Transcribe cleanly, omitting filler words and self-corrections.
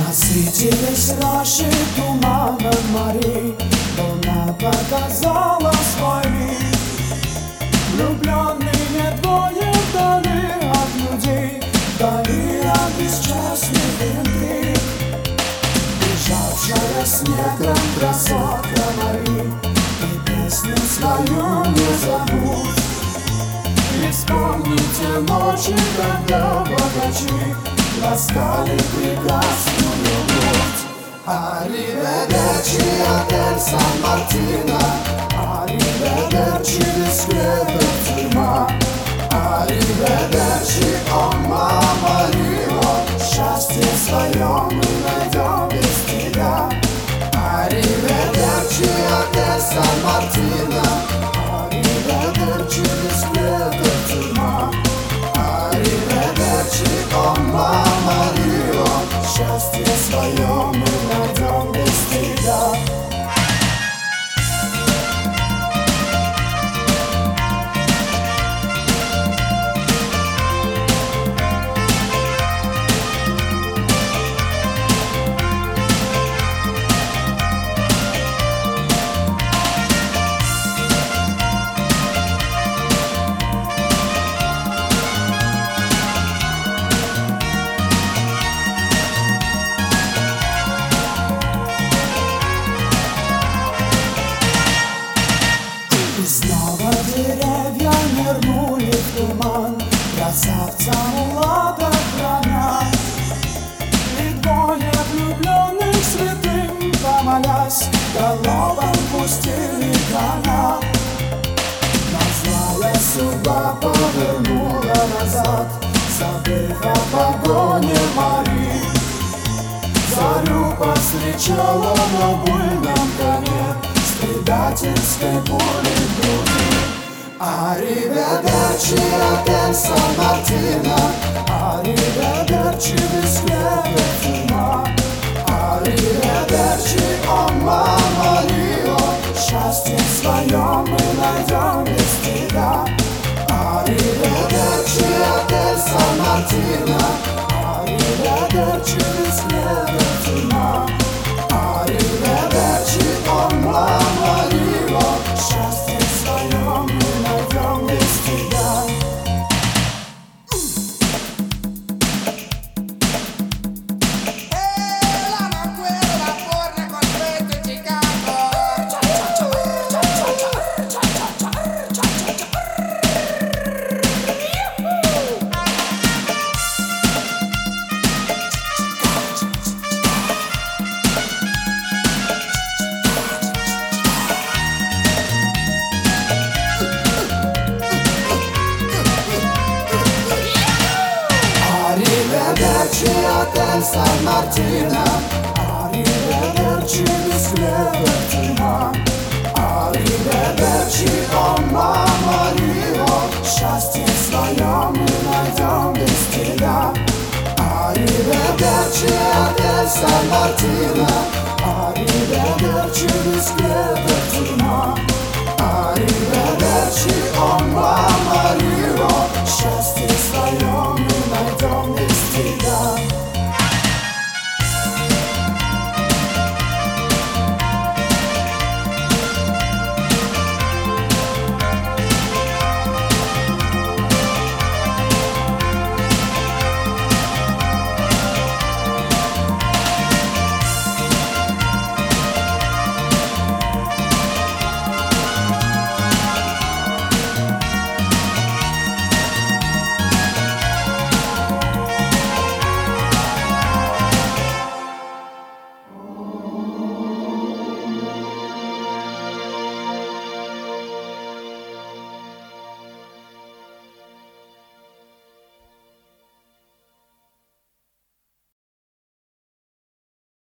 Насытились наши туманом морей, луна показала свой вид. Влюбленные двое вдали от людей, вдали от бесчестных интриг. Бежавшая снегом красотка Мари, и песню свою не забудь. И вспомните ночи, когда богачи ласкали прекрасную грудь. Ариведерчи, отель Сан-Мартино, ариведерчи, бесследная тюрьма. Ариведерчи, о мама Рио, счастье свое мы найдем без тебя. Ариведерчи, отель Сан-Мартино, ариведерчи, бесследная тюрьма. Ариведерчи, о мама Рио, счастье свое мы найдем без тебя. И снова деревья нырнули в туман, красавца мулата храня. И двое влюбленных святым, помолясь, головам пустили коня. Но злая судьба повернула назад, забыв о погоне Мари. Зарю повстречала на буйном коне с предательской пулей в груди. Ариведерчи, отель Сан-Мартино, ариведерчи, бесследная тюрьма. Ариведерчи, о мама Рио, счастье свое мы найдем без тебя. Ариведерчи, отель Сан-Мартино, ариведерчи, бесследная тюрьма. Ариведерчи, о мама Рио, счастье свое мы найдем без тебя. Ариведерчи, отель Сан-Мартино, ариведерчи, бесследная тюрьма. Ариведерчи, о мама Рио, счастье свое мы найдем без тебя. Ариведерчи, отель Сан-Мартино, ариведерчи, бесследная